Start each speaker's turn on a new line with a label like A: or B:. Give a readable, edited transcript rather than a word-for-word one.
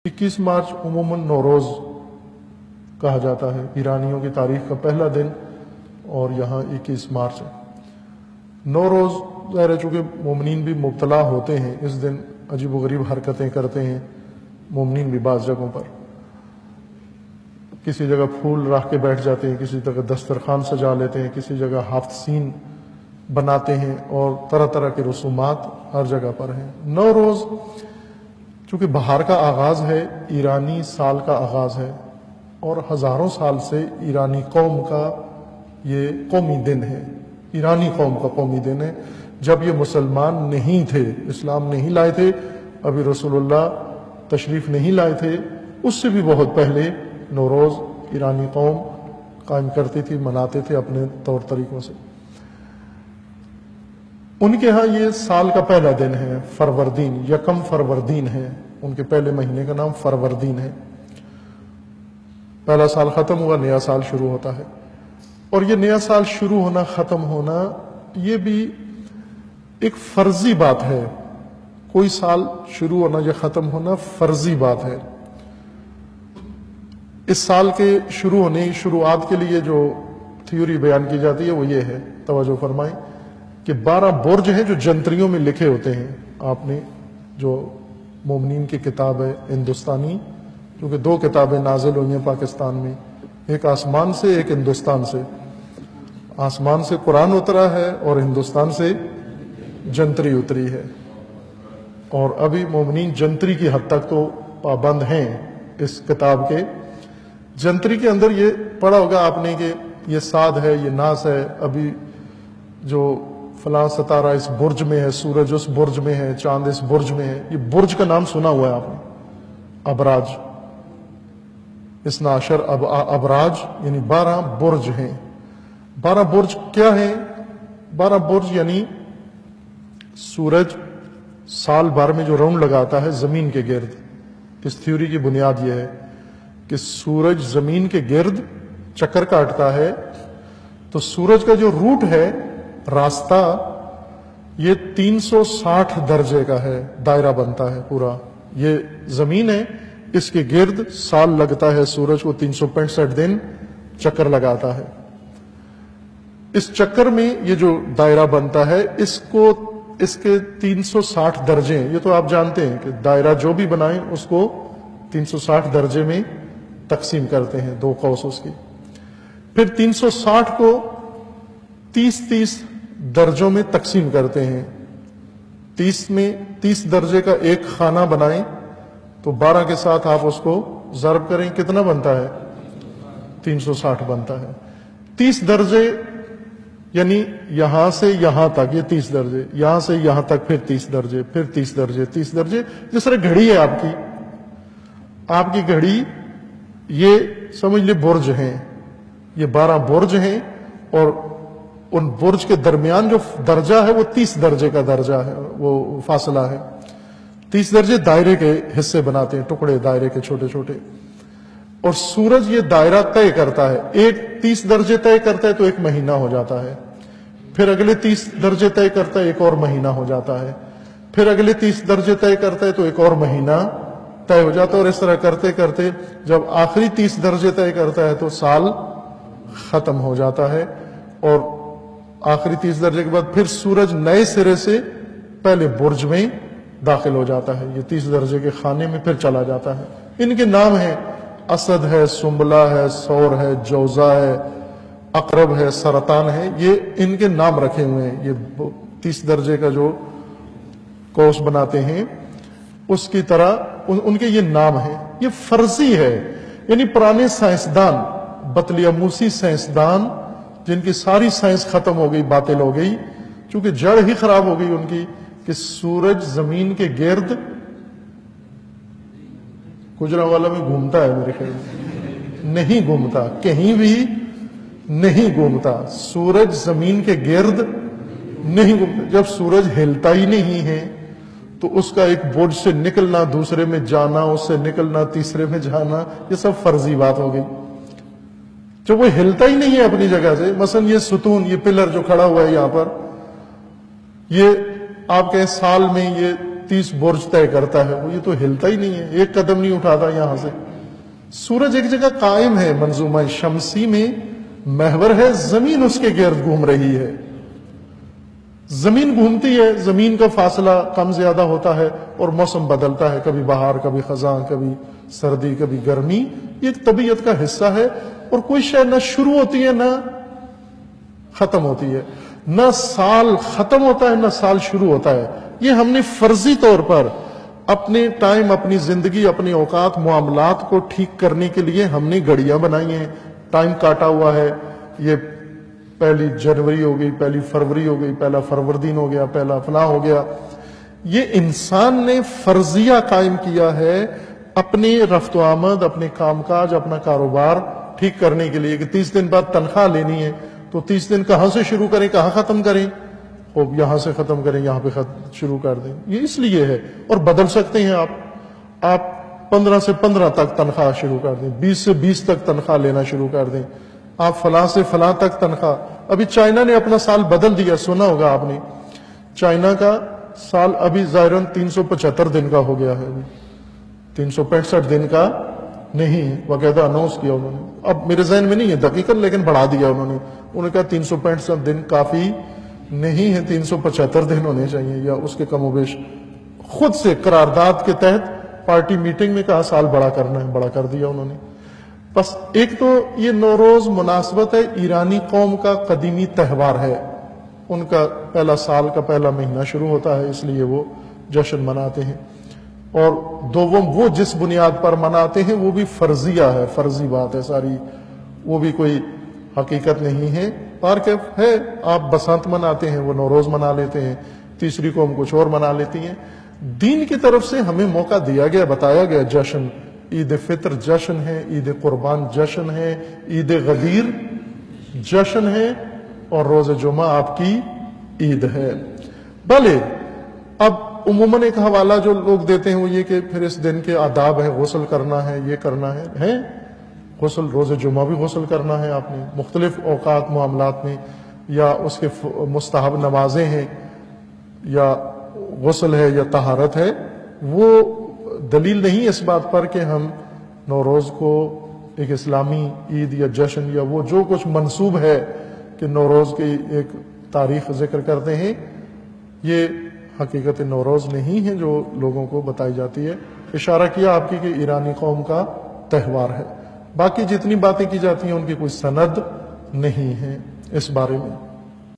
A: 21 مارچ عموماً نوروز کہا جاتا ہے، ایرانیوں کی تاریخ کا پہلا دن، اور یہاں 21 مارچ ہے۔ نوروز ظاہر ہے چونکہ مومنین بھی مبتلا ہوتے ہیں، اس دن عجیب و غریب حرکتیں کرتے ہیں مومنین بھی، بعض جگہوں پر کسی جگہ پھول رکھ کے بیٹھ جاتے ہیں، کسی جگہ دسترخوان سجا لیتے ہیں، کسی جگہ ہفت سین بناتے ہیں، اور طرح طرح کے رسومات ہر جگہ پر ہیں۔ نوروز چونکہ بہار کا آغاز ہے، ایرانی سال کا آغاز ہے، اور ہزاروں سال سے ایرانی قوم کا یہ قومی دن ہے، ایرانی قوم کا قومی دن ہے۔ جب یہ مسلمان نہیں تھے، اسلام نہیں لائے تھے، ابھی رسول اللہ تشریف نہیں لائے تھے، اس سے بھی بہت پہلے نوروز ایرانی قوم قائم کرتی تھی، مناتے تھے اپنے طور طریقوں سے۔ ان کے ہاں یہ سال کا پہلا دن ہے، فروردین، یکم فروردین ہے، ان کے پہلے مہینے کا نام فروردین ہے۔ پہلا سال ختم ہوا، نیا سال شروع ہوتا ہے، اور یہ نیا سال شروع ہونا ختم ہونا یہ بھی ایک فرضی بات ہے، کوئی سال شروع ہونا یا ختم ہونا فرضی بات ہے۔ اس سال کے شروع ہونے شروعات کے لیے جو تھیوری بیان کی جاتی ہے وہ یہ ہے، توجہ فرمائیں، کہ 12 برج ہیں جو جنتریوں میں لکھے ہوتے ہیں۔ آپ نے جو مومنین کی کتاب ہے ہندوستانی، کیونکہ 2 کتابیں نازل ہوئی ہیں پاکستان میں، ایک آسمان سے ایک ہندوستان سے، آسمان سے قرآن اترا ہے اور ہندوستان سے جنتری اتری ہے، اور ابھی مومنین جنتری کی حد تک تو پابند ہیں اس کتاب کے۔ جنتری کے اندر یہ پڑھا ہوگا آپ نے کہ یہ صاد ہے، یہ ناس ہے، ابھی جو فلاں ستارہ اس برج میں ہے، سورج اس برج میں ہے، چاند اس برج میں ہے۔ یہ برج کا نام سنا ہوا ہے آپ نے، ابراج، 12 ابراج یعنی 12 برج ہیں۔ 12 برج کیا ہیں؟ 12 برج یعنی سورج سال بھر میں جو راؤنڈ لگاتا ہے زمین کے گرد، اس تھیوری کی بنیاد یہ ہے کہ سورج زمین کے گرد چکر کاٹتا ہے، تو سورج کا جو روٹ ہے، راستہ، یہ 360 درجے کا ہے، دائرہ بنتا ہے پورا، یہ زمین ہے، اس کے گرد سال لگتا ہے، سورج کو 365 دن چکر لگاتا ہے۔ اس چکر میں یہ جو دائرہ بنتا ہے، اس کے 360 درجے، یہ تو آپ جانتے ہیں کہ دائرہ جو بھی بنائیں اس کو 360 درجے میں تقسیم کرتے ہیں، 2 قوس اس کی، پھر 360 کو 30 درجوں میں تقسیم کرتے ہیں۔ 30 درجے کا ایک خانہ بنائیں تو 12 کے ساتھ آپ اس کو ضرب کریں، کتنا بنتا ہے؟ 360 بنتا ہے۔ 30 درجے یعنی یہاں سے یہاں تک، یہ 30 درجے، یہاں سے یہاں تک پھر 30 درجے، پھر 30 درجے، 30 درجے، جس طرح گھڑی ہے آپ کی گھڑی، یہ سمجھ لے برج ہیں، یہ 12 برج ہیں، اور ان برج کے درمیان جو درجہ ہے وہ 30 درجے کا درجہ ہے، وہ فاصلہ ہے۔ 30 درجے دائرے کے حصے بناتے ہیں، ٹکڑے دائرے کے چھوٹے چھوٹے، اور سورج یہ دائرہ طے کرتا ہے، ایک 30 درجے طے کرتا ہے تو ایک مہینہ ہو جاتا ہے، پھر اگلے 30 درجے طے کرتا ہے، ایک اور مہینہ ہو جاتا ہے، پھر اگلے 30 درجے طے کرتا ہے تو ایک اور مہینہ طے ہو جاتا ہے، اور اس طرح کرتے کرتے جب آخری 30 درجے طے کرتا ہے تو سال ختم ہو جاتا ہے، اور آخری 30 درجے کے بعد پھر سورج نئے سرے سے پہلے برج میں داخل ہو جاتا ہے، یہ 30 درجے کے خانے میں پھر چلا جاتا ہے۔ ان کے نام ہیں، اسد ہے، سنبلہ ہے، ثور ہے، جوزا ہے، عقرب ہے، سرطان ہے، یہ ان کے نام رکھے ہوئے ہیں۔ یہ 30 درجے کا جو کوس بناتے ہیں اس کی طرح ان کے یہ نام ہیں۔ یہ فرضی ہے، یعنی پرانے سائنسدان، بطلیموسی سائنسدان، جن کی ساری سائنس ختم ہو گئی، باطل ہو گئی، چونکہ جڑ ہی خراب ہو گئی ان کی، کہ سورج زمین کے گرد گجرانوالہ میں گھومتا ہے، میرے خیال میں نہیں گھومتا، کہیں بھی نہیں گھومتا، سورج زمین کے گرد نہیں گھومتا۔ جب سورج ہلتا ہی نہیں ہے تو اس کا ایک برج سے نکلنا، دوسرے میں جانا، اس سے نکلنا، تیسرے میں جانا، یہ سب فرضی بات ہو گئی۔ جب وہ ہلتا ہی نہیں ہے اپنی جگہ سے، مثلا یہ ستون، یہ پلر جو کھڑا ہوا ہے یہاں پر، یہ آپ کہیں سال میں یہ 30 برج طے کرتا ہے، وہ یہ تو ہلتا ہی نہیں ہے، ایک قدم نہیں اٹھاتا یہاں سے۔ سورج ایک جگہ قائم ہے، منظومہ شمسی میں محور ہے، زمین اس کے گرد گھوم رہی ہے، زمین گھومتی ہے، زمین کا فاصلہ کم زیادہ ہوتا ہے اور موسم بدلتا ہے، کبھی بہار، کبھی خزاں، کبھی سردی، کبھی گرمی، یہ ایک طبیعت کا حصہ ہے۔ اور کوئی شے نہ شروع ہوتی ہے نہ ختم ہوتی ہے، نہ سال ختم ہوتا ہے نہ سال شروع ہوتا ہے۔ یہ ہم نے فرضی طور پر اپنے ٹائم، اپنی زندگی، اپنے اوقات، معاملات کو ٹھیک کرنے کے لیے ہم نے گھڑیاں بنائی ہیں، ٹائم کاٹا ہوا ہے، یہ پہلی جنوری ہو گئی، پہلی فروری ہو گئی، پہلا فروردین ہو گیا، پہلا فلاں ہو گیا۔ یہ انسان نے فرضیہ قائم کیا ہے اپنی رفت و آمد، اپنے کام کاج، اپنا کاروبار ٹھیک کرنے کے لیے کہ 30 دن بعد تنخواہ لینی ہے، تو 30 دن کہاں سے شروع کریں، کہاں ختم کریں؟ خوب یہاں سے ختم کریں، یہاں پہ شروع کر دیں۔ یہ اس لیے ہے، اور بدل سکتے ہیں آپ 15 سے 15 تک تنخواہ شروع کر دیں، 20 سے 20 تک تنخواہ لینا شروع کر دیں، آپ فلاں سے فلاں تک تنخواہ۔ ابھی چائنا نے اپنا سال بدل دیا، سنا ہوگا آپ نے، چائنا کا سال ابھی ظاہراً 375 دن کا ہو گیا ہے، 365 دن کا نہیں، باقاعدہ اناؤنس کیا انہوں نے۔ اب میرے ذہن میں نہیں ہے دقیقاً، لیکن بڑھا دیا انہوں نے کہا 365 دن کافی نہیں ہے، 375 دن ہونے چاہیے یا اس کے کم و بیش۔ خود سے قرارداد کے تحت پارٹی میٹنگ میں کہا سال بڑا کرنا ہے، بڑا کر دیا انہوں نے۔ بس ایک تو یہ نوروز مناسبت ہے، ایرانی قوم کا قدیمی تہوار ہے، ان کا پہلا سال کا پہلا مہینہ شروع ہوتا ہے، اس لیے وہ جشن مناتے ہیں۔ اور دوم وہ جس بنیاد پر مناتے ہیں وہ بھی فرضیہ ہے، فرضی بات ہے ساری، وہ بھی کوئی حقیقت نہیں ہے۔ پارکف ہے، آپ بسنت مناتے ہیں، وہ نوروز منا لیتے ہیں، تیسری قوم کچھ اور منا لیتی ہیں۔ دین کی طرف سے ہمیں موقع دیا گیا، بتایا گیا جشن، عید فطر جشن ہے، عید قربان جشن ہے، عید غدیر جشن ہے، اور روز جمعہ آپ کی عید ہے۔ بھلے اب عموماً ایک حوالہ جو لوگ دیتے ہیں وہ یہ کہ پھر اس دن کے آداب ہے، غسل کرنا ہے، یہ کرنا ہے غسل، روز جمعہ بھی غسل کرنا ہے آپ نے، مختلف اوقات معاملات میں، یا اس کے مستحب نمازیں ہیں، یا غسل ہے یا طہارت ہے، وہ دلیل نہیں اس بات پر کہ ہم نوروز کو ایک اسلامی عید یا جشن یا وہ جو کچھ منسوب ہے کہ نوروز کی ایک تاریخ ذکر کرتے ہیں، یہ حقیقت نوروز نہیں ہے جو لوگوں کو بتائی جاتی ہے۔ اشارہ کیا آپ کی کہ ایرانی قوم کا تہوار ہے، باقی جتنی باتیں کی جاتی ہیں ان کی کوئی سند نہیں ہے اس بارے میں۔